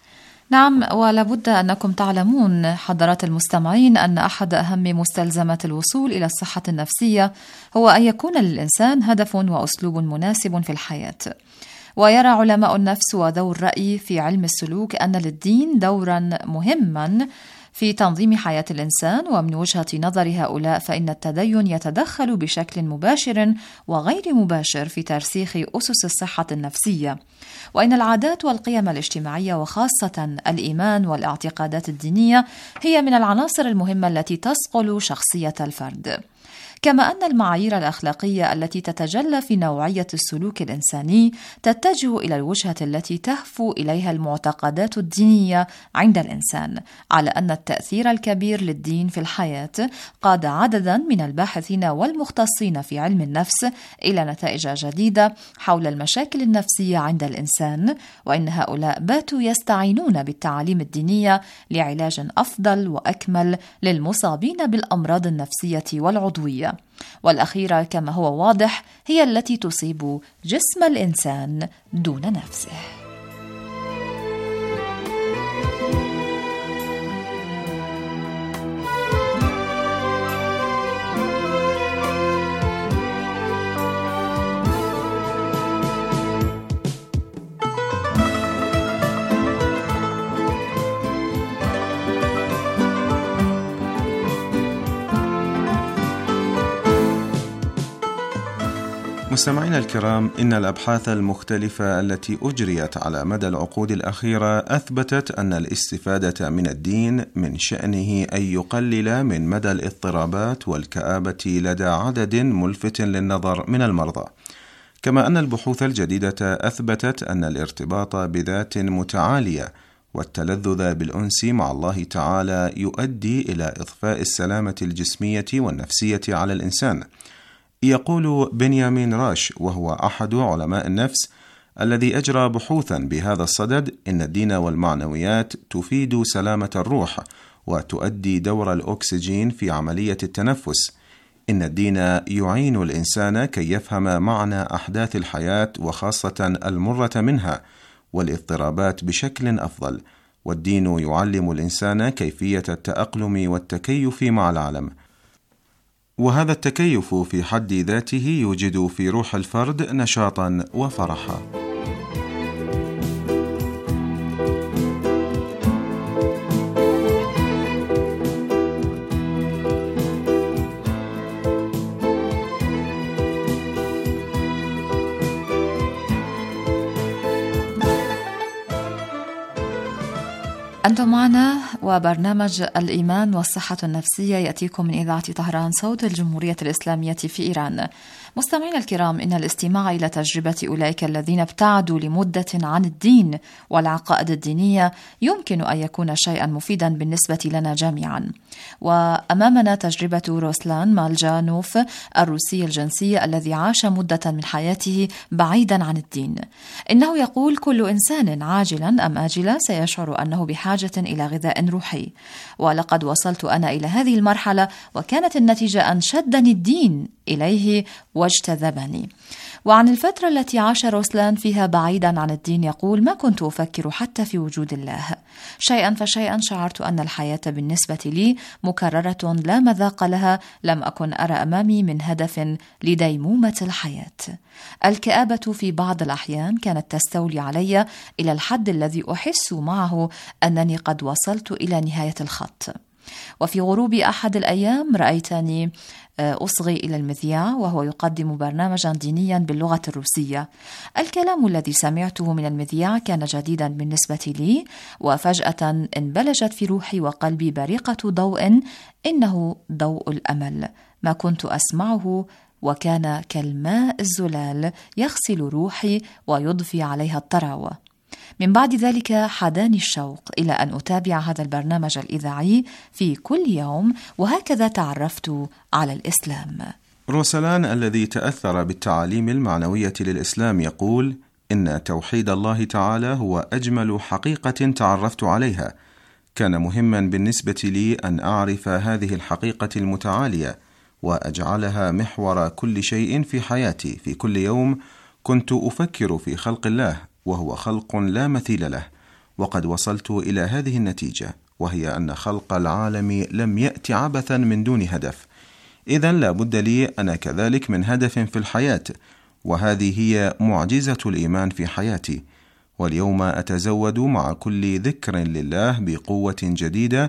نعم، ولابد أنكم تعلمون حضرات المستمعين أن أحد أهم مستلزمات الوصول إلى الصحة النفسية هو أن يكون للإنسان هدف وأسلوب مناسب في الحياة. ويرى علماء النفس وذو الرأي في علم السلوك أن للدين دورا مهما في تنظيم حياة الإنسان، ومن وجهة نظر هؤلاء فإن التدين يتدخل بشكل مباشر وغير مباشر في ترسيخ أسس الصحة النفسية، وإن العادات والقيم الاجتماعية وخاصة الإيمان والاعتقادات الدينية هي من العناصر المهمة التي تصقل شخصية الفرد. كما أن المعايير الأخلاقية التي تتجلى في نوعية السلوك الإنساني تتجه إلى الوجهة التي تهفو إليها المعتقدات الدينية عند الإنسان، على أن التأثير الكبير للدين في الحياة قاد عددا من الباحثين والمختصين في علم النفس إلى نتائج جديدة حول المشاكل النفسية عند الإنسان، وإن هؤلاء باتوا يستعينون بالتعاليم الدينية لعلاج أفضل وأكمل للمصابين بالأمراض النفسية والعضوية، والأخيرة كما هو واضح هي التي تصيب جسم الإنسان دون نفسه. مستمعينا الكرام، إن الأبحاث المختلفة التي أجريت على مدى العقود الأخيرة أثبتت أن الاستفادة من الدين من شأنه أن يقلل من مدى الاضطرابات والكآبة لدى عدد ملفت للنظر من المرضى. كما أن البحوث الجديدة أثبتت أن الارتباط بذات متعالية والتلذذ بالأنس مع الله تعالى يؤدي إلى إضفاء السلامة الجسمية والنفسية على الإنسان. يقول بنيامين راش، وهو أحد علماء النفس الذي أجرى بحوثا بهذا الصدد، إن الدين والمعنويات تفيد سلامة الروح وتؤدي دور الأكسجين في عملية التنفس. إن الدين يعين الإنسان كي يفهم معنى أحداث الحياة وخاصة المرة منها والاضطرابات بشكل أفضل، والدين يعلم الإنسان كيفية التأقلم والتكيف مع العالم، وهذا التكيف في حد ذاته يوجد في روح الفرد نشاطا وفرحا. أنتم معنا وبرنامج الإيمان والصحة النفسية يأتيكم من إذاعة طهران صوت الجمهورية الإسلامية في إيران. مستمعينا الكرام، إن الاستماع إلى تجربة أولئك الذين ابتعدوا لمدة عن الدين والعقائد الدينية يمكن أن يكون شيئا مفيدا بالنسبة لنا جميعا. وأمامنا تجربة روسلان مالجانوف الروسي الجنسي الذي عاش مدة من حياته بعيدا عن الدين. إنه يقول: كل إنسان عاجلا أم آجلا سيشعر أنه بحاجة إلى غذاء روحي، ولقد وصلت أنا إلى هذه المرحلة وكانت النتيجة أن شدني الدين إليه واجتذبني. وعن الفترة التي عاش روسلان فيها بعيدا عن الدين يقول: ما كنت أفكر حتى في وجود الله. شيئا فشيئا شعرت أن الحياة بالنسبة لي مكررة لا مذاق لها، لم أكن أرى أمامي من هدف لديمومة الحياة. الكآبة في بعض الأحيان كانت تستولي علي إلى الحد الذي أحس معه أنني قد وصلت إلى نهاية الخط. وفي غروب أحد الأيام رأيتني أصغي إلى المذياع وهو يقدم برنامجا دينيا باللغة الروسية. الكلام الذي سمعته من المذياع كان جديدا بالنسبة لي، وفجأة انبلجت في روحي وقلبي بريقة ضوء، إنه ضوء الأمل. ما كنت أسمعه وكان كالماء الزلال يغسل روحي ويضفي عليها الطراوة. من بعد ذلك حداني الشوق إلى أن أتابع هذا البرنامج الإذاعي في كل يوم، وهكذا تعرفت على الإسلام. روسلان الذي تأثر بالتعاليم المعنوية للإسلام يقول: إن توحيد الله تعالى هو أجمل حقيقة تعرفت عليها. كان مهما بالنسبة لي أن أعرف هذه الحقيقة المتعالية وأجعلها محور كل شيء في حياتي. في كل يوم كنت أفكر في خلق الله، وهو خلق لا مثيل له، وقد وصلت إلى هذه النتيجة، وهي أن خلق العالم لم يأتي عبثا من دون هدف. إذن لا بد لي أنا كذلك من هدف في الحياة، وهذه هي معجزة الإيمان في حياتي. واليوم أتزود مع كل ذكر لله بقوة جديدة،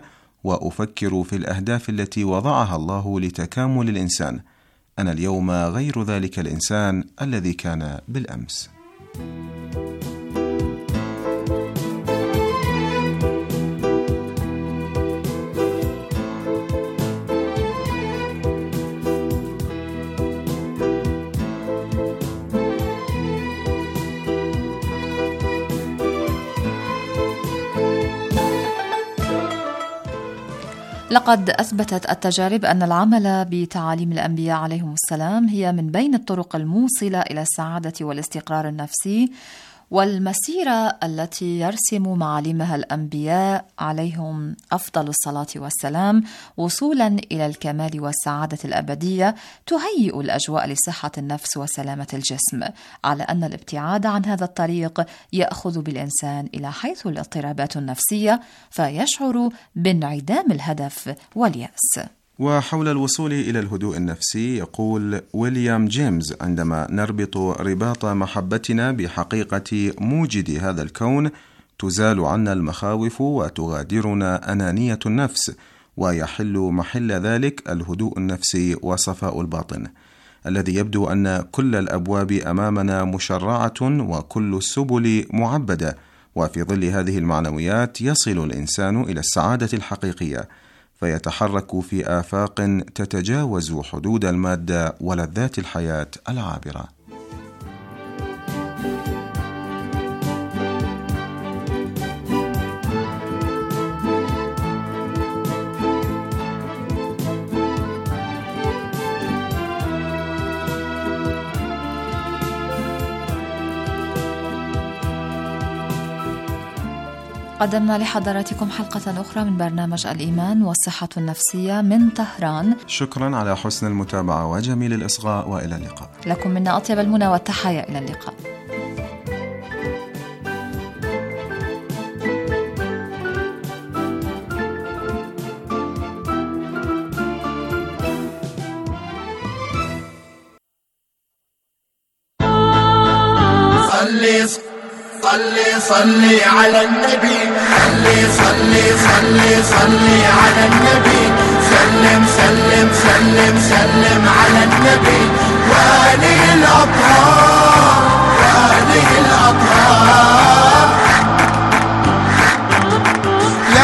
وأفكر في الأهداف التي وضعها الله لتكامل الإنسان. أنا اليوم غير ذلك الإنسان الذي كان بالأمس. لقد أثبتت التجارب أن العمل بتعاليم الأنبياء عليهم السلام هي من بين الطرق الموصلة إلى السعادة والاستقرار النفسي، والمسيرة التي يرسم معالمها الأنبياء عليهم أفضل الصلاة والسلام وصولا إلى الكمال والسعادة الأبدية تهيئ الأجواء لصحة النفس وسلامة الجسم، على أن الابتعاد عن هذا الطريق يأخذ بالإنسان إلى حيث الاضطرابات النفسية، فيشعر بانعدام الهدف واليأس. وحول الوصول إلى الهدوء النفسي يقول ويليام جيمس: عندما نربط رباط محبتنا بحقيقة موجد هذا الكون تزال عنا المخاوف وتغادرنا أنانية النفس، ويحل محل ذلك الهدوء النفسي وصفاء الباطن، الذي يبدو أن كل الأبواب أمامنا مشرعة وكل السبل معبدة. وفي ظل هذه المعنويات يصل الإنسان إلى السعادة الحقيقية، فيتحرك في آفاق تتجاوز حدود المادة ولذات الحياة العابرة. قدمنا لحضراتكم حلقة أخرى من برنامج الإيمان والصحة النفسية من طهران. شكرا على حسن المتابعة وجميل الإصغاء، وإلى اللقاء. لكم منا أطيب المنى والتحايا، إلى اللقاء. صلي صلي صلي على النبي، صلي صلي صلي صلي على النبي، سلم سلم سلم سلم على النبي وآله الأطهار وآله الأطهار.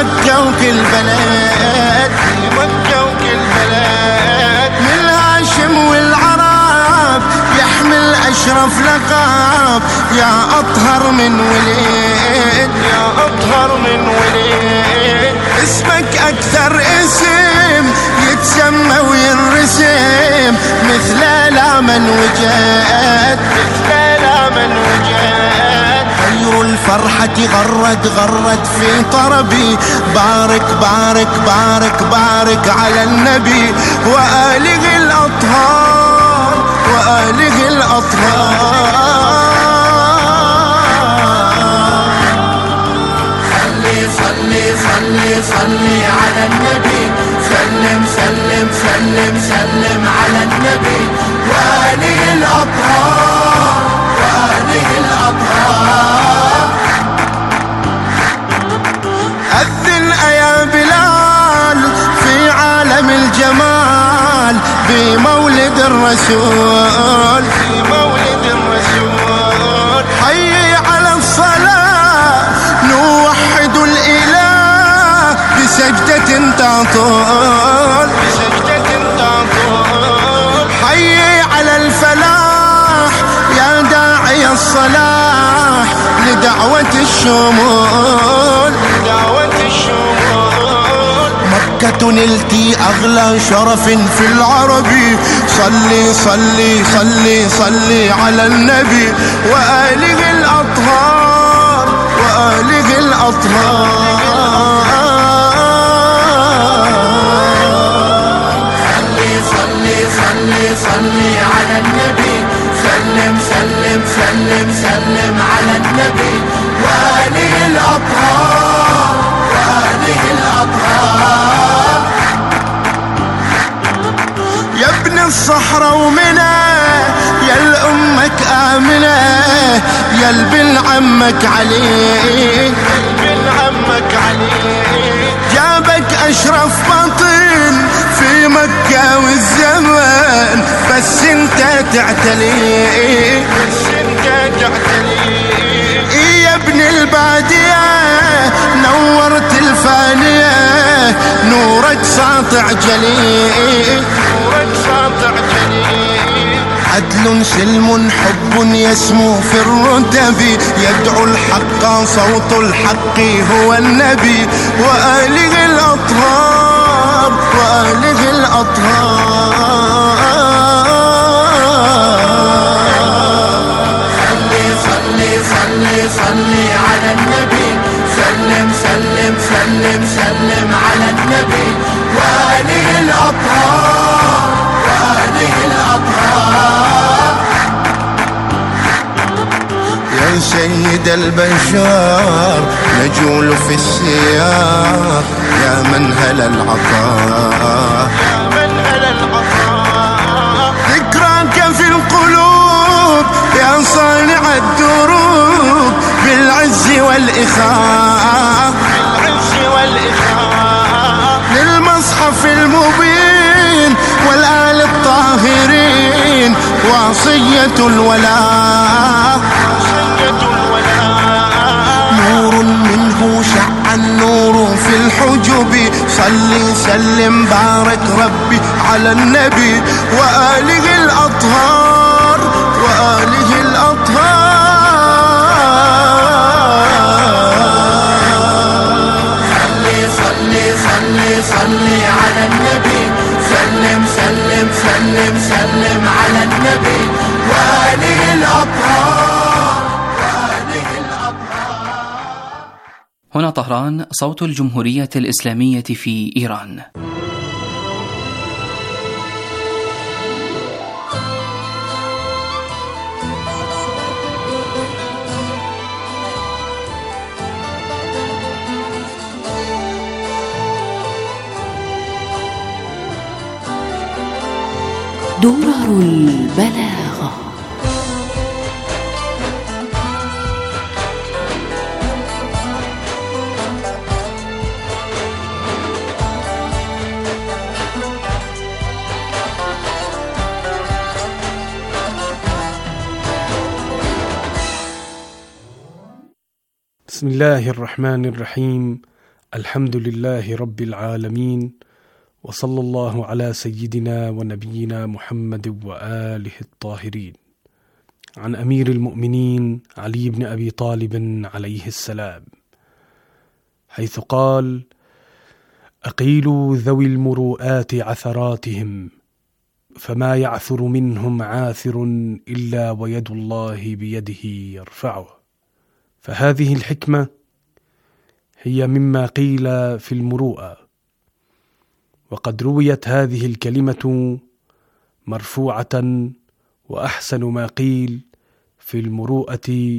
مكة وكل بلد، في مكة وكل بلد، من هاشم والعرب يحمل أشرف لقب، يا أطهر من ولد، يا أطهر من ولد. اسمك أكثر اسم يتسمى وينرسم، مثل لا من وجد، مثل لا من وجد. خير الفرحة غرد غرد في طربي، بارك بارك بارك بارك على النبي وآله الأطهار، وآله الأطهار. صلي صلي صلي على النبي، سلم سلم سلم سلم على النبي وآله الأطهار، وآله الأطهار. أذن يا بلال في عالم الجمال، بمولد الرسول، في مولد الرسول. حي على الصلاة نوحد الإله، بسجدة تطول، بسجدة تطول. حي على الفلاح يا داعي الصلاح، لدعوة الشمول، لدعوة الشمول. مكة نلتي أغلى شرف في العربي، صلي صلي صلي صلي على النبي وآله الأطهار، وآله الأطهار. صلي صلي صلي صلي على النبي، سلم سلم سلم سلم على النبي وآله الأطهار، وآله الأطهار. يا ابن الصحراء ومنى يا الأمك آمنة، يا البن عمك علي، البن عمك علي. جابك أشرف بطن في مكة والزمان، بس انت تعتلي، بس انت تعتلي. يا ابن البادية نورت الفانية، نورك ساطع جلي، نورك ساطع جلي. عدل سلم حب يسمو في الرتب، يدعو الحق صوت الحق هو النبي وآله الأطهار، وآله الأطهار. صلي صلي صلي صلي على النبي، سلم سلم سلم سلم على النبي وآله الأطهار، وآله الأطهار. يا سيد البشر نجول في السياق، يا من هل العطاء، يا من هل العطاء. ذكراك في القلوب يا صانع الدروب، بالعز والإخاء، بالعز والإخاء. للمصحف المبين والآل الطاهرين، وصية الولاء، وصية الولاء. نور منه شع النور في الحجب، صلي سلم بارك ربي على النبي وآله الأطهار، وآله الأطهار. صلي صلي صلي صلي على النبي، سلم سلم سلم سلم على النبي وآله الأطهار، وآله الأطهار. هنا طهران، صوت الجمهورية الإسلامية في إيران. درر البلاغة. بسم الله الرحمن الرحيم. الحمد لله رب العالمين، وصلى الله على سيدنا ونبينا محمد وآله الطاهرين. عن أمير المؤمنين علي بن أبي طالب عليه السلام، حيث قال: أقيلوا ذوي المروءات عثراتهم، فما يعثر منهم عاثر إلا ويد الله بيده يرفعه. فهذه الحكمة هي مما قيل في المروءة، وقد رويت هذه الكلمة مرفوعة، وأحسن ما قيل في المروءة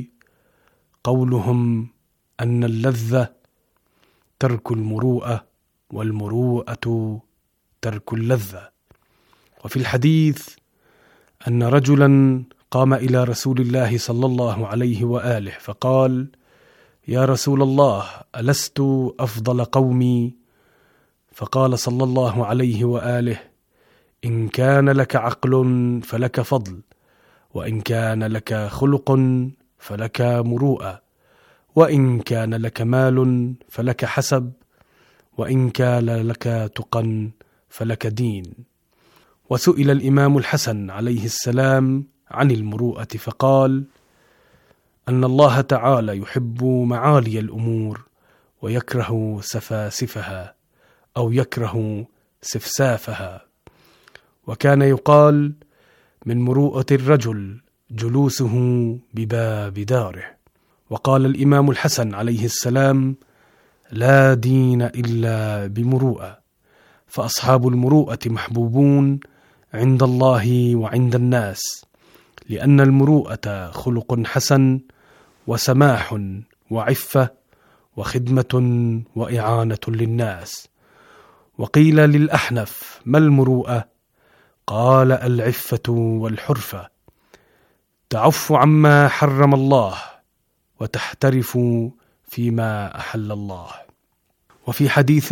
قولهم أن اللذة ترك المروءة، والمروءة ترك اللذة. وفي الحديث أن رجلا قام إلى رسول الله صلى الله عليه وآله فقال: يا رسول الله، ألست أفضل قومي؟ فقال صلى الله عليه وآله: إن كان لك عقل فلك فضل، وإن كان لك خلق فلك مروءة، وإن كان لك مال فلك حسب، وإن كان لك تقى فلك دين. وسئل الإمام الحسن عليه السلام عن المروءة فقال: أن الله تعالى يحب معالي الأمور ويكره سفاسفها، أو يكره سفسافها. وكان يقال: من مروءة الرجل جلوسه بباب داره. وقال الإمام الحسن عليه السلام: لا دين إلا بمروءة. فأصحاب المروءة محبوبون عند الله وعند الناس، لأن المروءة خلق حسن، وسماح، وعفة، وخدمة، وإعانة للناس. وقيل للأحنف: ما المروءة؟ قال: العفة والحرفة، تعف عما حرم الله، وتحترف فيما أحل الله. وفي حديث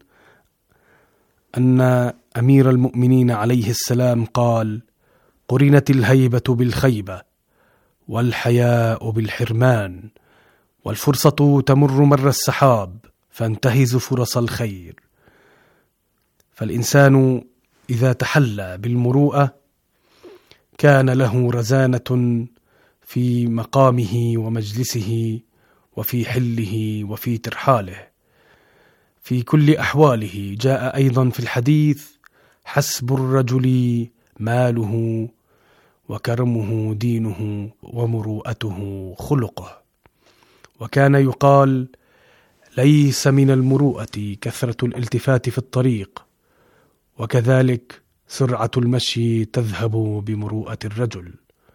أن أمير المؤمنين عليه السلام قال: قرنت الهيبة بالخيبة، والحياء بالحرمان، والفرصة تمر مر السحاب، فانتهز فرص الخير. فالإنسان إذا تحلى بالمروءة كان له رزانة في مقامه ومجلسه، وفي حله وفي ترحاله، في كل أحواله. جاء أيضا في الحديث: حسب الرجل ماله، وكرمه دينه، ومروءته خلقه. وكان يقال: ليس من المروءة كثرة الالتفات في الطريق، وكذلك سرعة المشي تذهب بمروءة الرجل.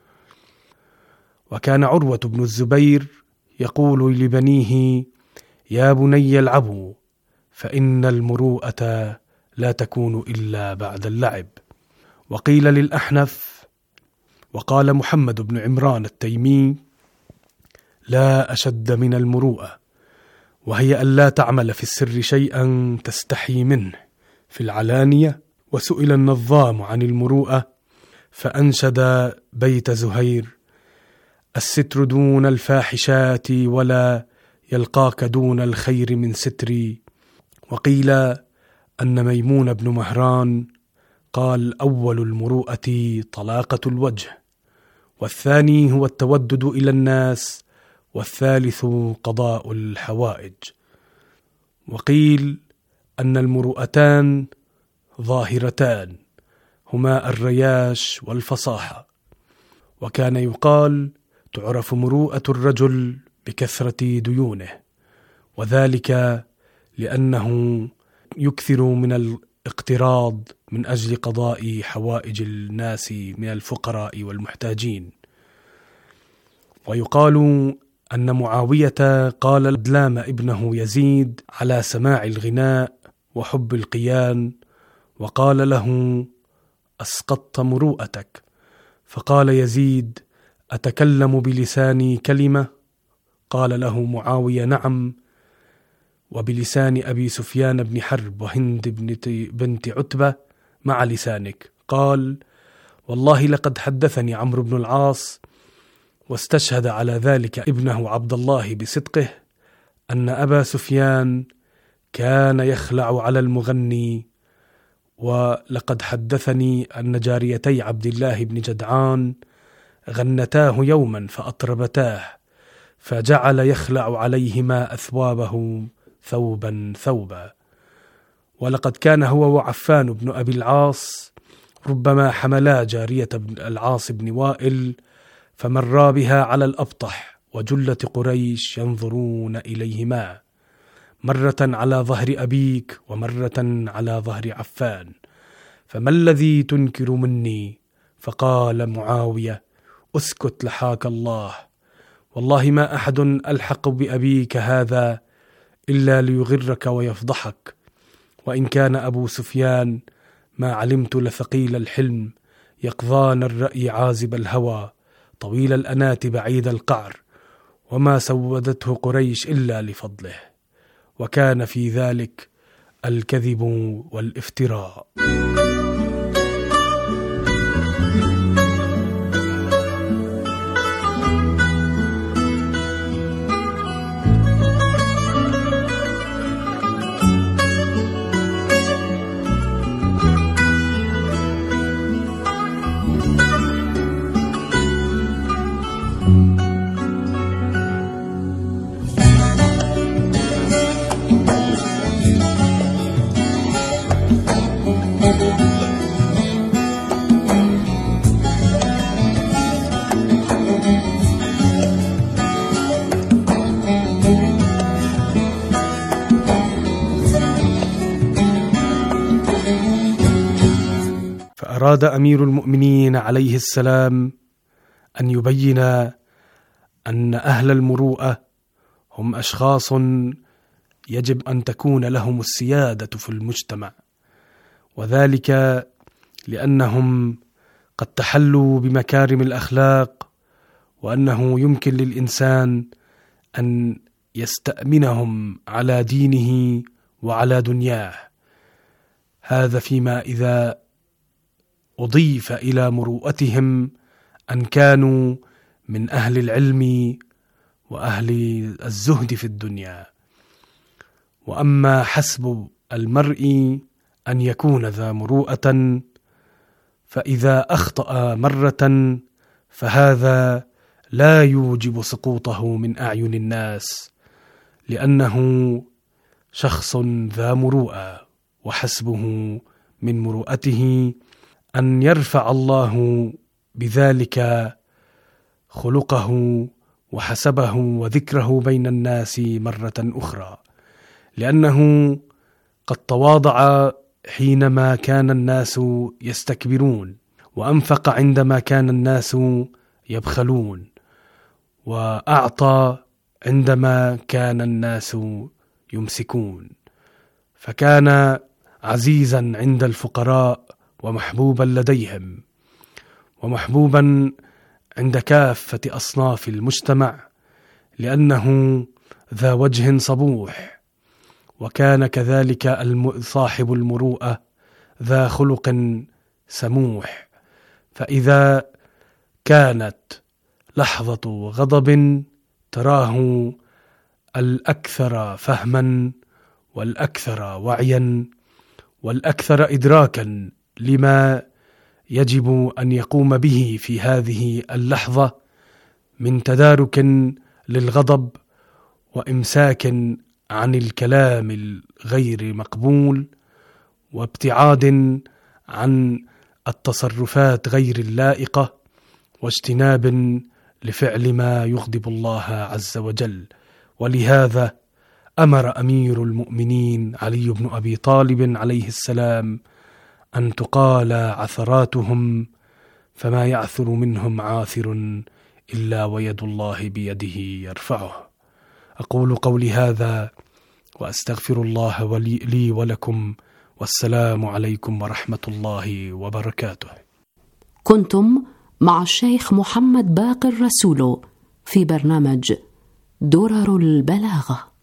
وكان عروة بن الزبير يقول لبنيه: يا بني العبوا، فإن المروءة لا تكون إلا بعد اللعب. وقيل للأحنف: وقال محمد بن عمران التيمي: لا أشد من المروءة، وهي ألا تعمل في السر شيئا تستحي منه في العلانية. وسئل النظام عن المروءة فأنشد بيت زهير: الستر دون الفاحشات، ولا يلقاك دون الخير من ستري. وقيل أن ميمون بن مهران قال: أول المروءة طلاقة الوجه، والثاني هو التودد إلى الناس، والثالث قضاء الحوائج. وقيل أن المروءتان ظاهرتان، هما الرياش والفصاحة. وكان يقال: تعرف مروءة الرجل بكثرة ديونه، وذلك لأنه يكثر من الاقتراض من أجل قضاء حوائج الناس من الفقراء والمحتاجين. ويقال أن معاوية قال لدلام ابنه يزيد على سماع الغناء وحب القيان، وقال له: أسقطت مروءتك. فقال يزيد: أتكلم بلساني كلمة؟ قال له معاوية: نعم، وبلسان أبي سفيان بن حرب وهند بنت عتبة مع لسانك. قال: والله لقد حدثني عمرو بن العاص، واستشهد على ذلك ابنه عبد الله بصدقه، أن أبا سفيان كان يخلع على المغني. ولقد حدثني أن جاريتي عبد الله بن جدعان غنتاه يوما فأطربتاه، فجعل يخلع عليهما أثوابه ثوبا ثوبا. ولقد كان هو وعفان بن أبي العاص ربما حملا جارية العاص بن وائل فمرا بها على الأبطح، وجلة قريش ينظرون إليهما، مرة على ظهر أبيك ومرة على ظهر عفان، فما الذي تنكر مني؟ فقال معاوية: اسكت لحاك الله، والله ما أحد ألحق بأبيك هذا إلا ليغرك ويفضحك، وإن كان أبو سفيان ما علمت لثقيل الحلم يقظان الرأي عازب الهوى طويل الأنات بعيد القعر، وما سودته قريش إلا لفضله، وكان في ذلك الكذب والافتراء. أراد أمير المؤمنين عليه السلام أن يبين أن أهل المروءة هم أشخاص يجب أن تكون لهم السيادة في المجتمع، وذلك لأنهم قد تحلوا بمكارم الأخلاق، وأنه يمكن للإنسان أن يستأمنهم على دينه وعلى دنياه. هذا فيما إذا أضيف إلى مروءتهم أن كانوا من أهل العلم وأهل الزهد في الدنيا. وأما حسب المرء أن يكون ذا مروءة، فإذا أخطأ مرة فهذا لا يوجب سقوطه من أعين الناس، لأنه شخص ذا مروءة، وحسبه من مروءته أن يرفع الله بذلك خلقه وحسبه وذكره بين الناس مرة أخرى، لأنه قد تواضع حينما كان الناس يستكبرون، وأنفق عندما كان الناس يبخلون، وأعطى عندما كان الناس يمسكون، فكان عزيزا عند الفقراء ومحبوبا لديهم، ومحبوبا عند كافة أصناف المجتمع، لأنه ذا وجه صبوح. وكان كذلك صاحب المروءة ذا خلق سموح، فإذا كانت لحظة غضب تراه الأكثر فهما والأكثر وعيا والأكثر إدراكا لما يجب أن يقوم به في هذه اللحظة من تدارك للغضب وإمساك عن الكلام الغير مقبول، وابتعاد عن التصرفات غير اللائقة، واجتناب لفعل ما يغضب الله عز وجل. ولهذا أمر أمير المؤمنين علي بن أبي طالب عليه السلام أن تقال عثراتهم، فما يعثر منهم عاثر إلا ويد الله بيده يرفعه. أقول قولي هذا وأستغفر الله ولي لي ولكم، والسلام عليكم ورحمة الله وبركاته. كنتم مع الشيخ محمد باقر رسولو في برنامج درر البلاغة.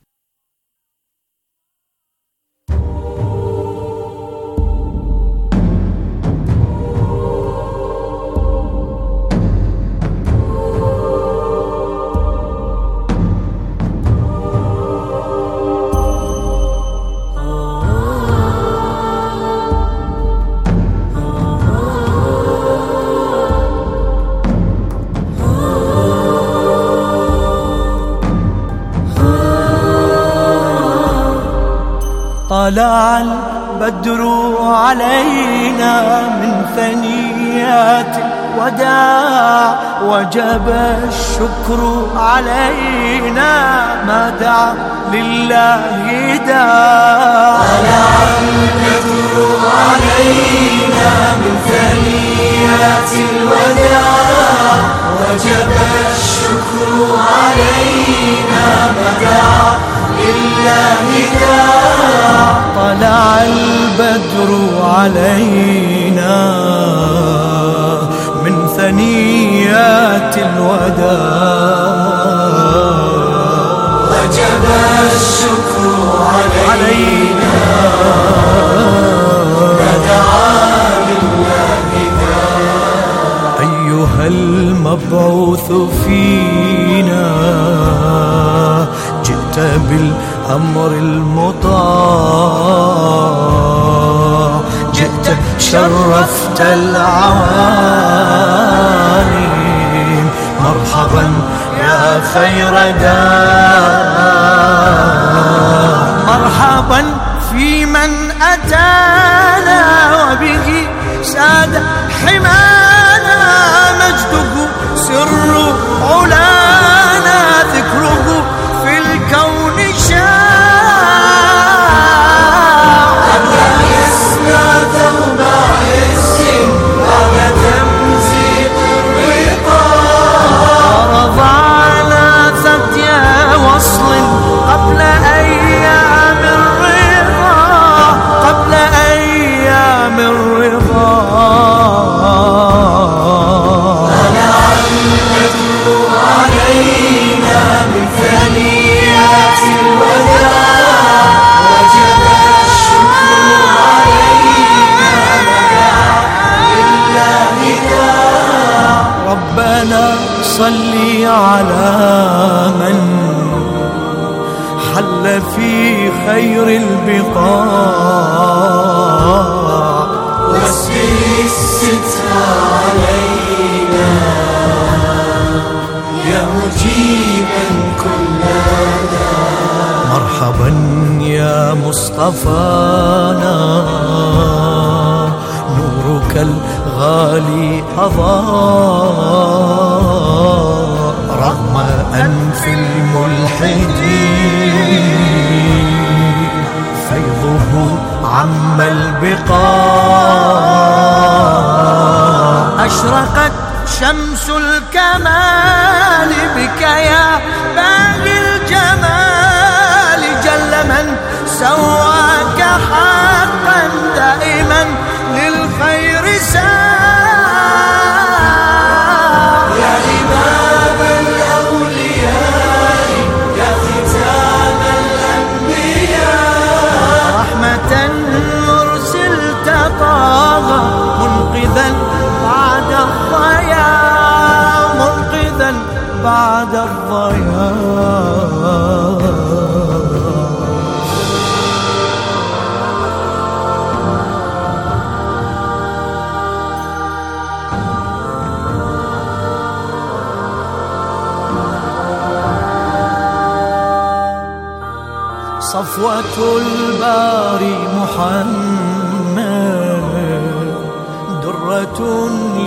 طلع البدر علينا من ثنيات الوداع وجب الشكر علينا ما دعا لله داع. طلع البدر علينا من ثنيات الوداع وجب الشكر علينا ما دعا لله داع. طلع البدر علينا من ثنيات الوداع وجب الشكر علينا ندعى لله داع. أيها المبعوث فينا جئت بالأمر المطاع جئت شرفت العوالم مرحبا يا خير داع. مرحبا في من أتانا وبه ساد حمانا مجده سر علانا ذكره في الكون شاع. أبقى يسنى ثوب عز بعد تمزيق الرقاب ورضعنا ثديا وصل قبل أيام الرضا قبل أيام الرضا. طلع البدر علينا من ثنيات الوداع وجب الشكر علينا ندعى لله داع. ربنا صل على من حل في خير البقاع واسبل الستر علينا يا مجيبا كل داع. مرحبا يا مصطفانا نورك الغالي أضاء رغم أنف الملحدين فيضه عم البقاع. أشرقت شمس الكمال بك يا باغي الجمال جل من سواك حقا دائما للخير ساعة. يا إمام الأولياء يا ختام الأنبياء رحمة مرسلت طه منقذا بعد الضياع منقذا بعد الضياع. صفوة الباري محمد درة